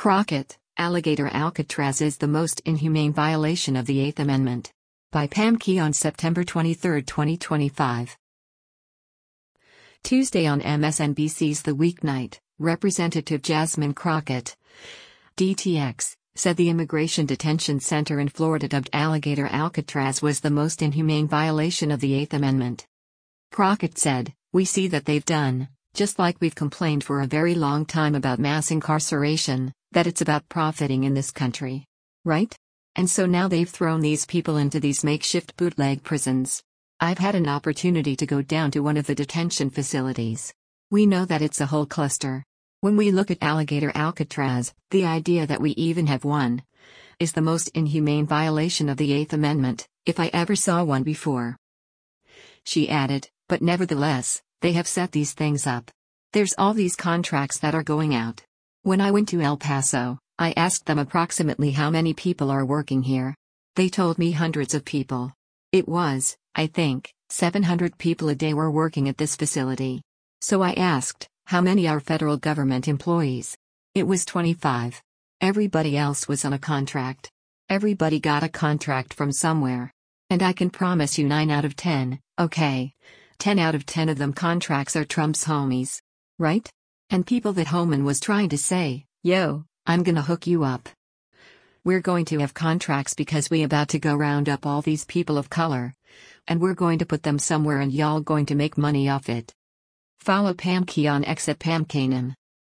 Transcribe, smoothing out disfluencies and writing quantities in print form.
Crockett, Alligator Alcatraz is the most inhumane violation of the Eighth Amendment. By Pam Key on September 23, 2025. Tuesday on MSNBC's The Weeknight, Representative Jasmine Crockett, DTX, said the Immigration Detention Center in Florida dubbed Alligator Alcatraz was the most inhumane violation of the Eighth Amendment. Crockett said, "We see that they've done, just like we've complained for a very long time about mass incarceration, that it's about profiting in this country. Right? And so now they've thrown these people into these makeshift bootleg prisons. I've had an opportunity to go down to one of the detention facilities. We know that it's a whole cluster. When we look at Alligator Alcatraz, the idea that we even have one is the most inhumane violation of the Eighth Amendment, if I ever saw one before." She added, "But nevertheless, they have set these things up. There's all these contracts that are going out. When I went to El Paso, I asked them approximately how many people are working here. They told me hundreds of people. It was, I think, 700 people a day were working at this facility. So I asked, how many are federal government employees? It was 25. Everybody else was on a contract. Everybody got a contract from somewhere. And I can promise you 9 out of 10, okay, 10 out of 10 of them contracts are Trump's homies. Right? And people that Homan was trying to say, yo, I'm gonna hook you up. We're going to have contracts because we about to go round up all these people of color. And we're going to put them somewhere and y'all going to make money off it." Follow Pam Key on X at PamKanem.